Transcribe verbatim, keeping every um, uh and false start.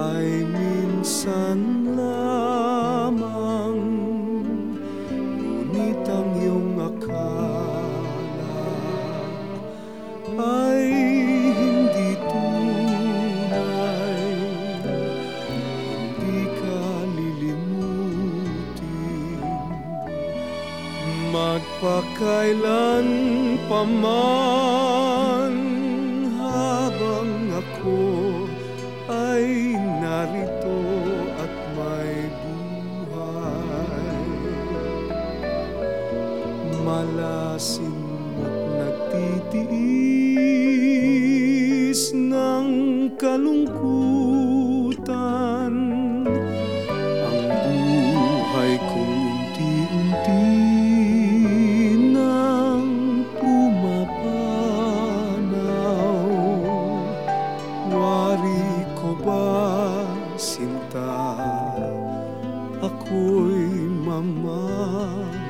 ay minsan lamang, ngunit ang iyong akala ay hindi tunay. Hindi ka lilimutin magpakailan paman, habang ako ay narito at may buhay. Malasin mo't nagtitiis ng kalungkutan, ang buhay kong unti-unti nang pumapanaw. Wari ko ba, sinta, ako'y mamamaw?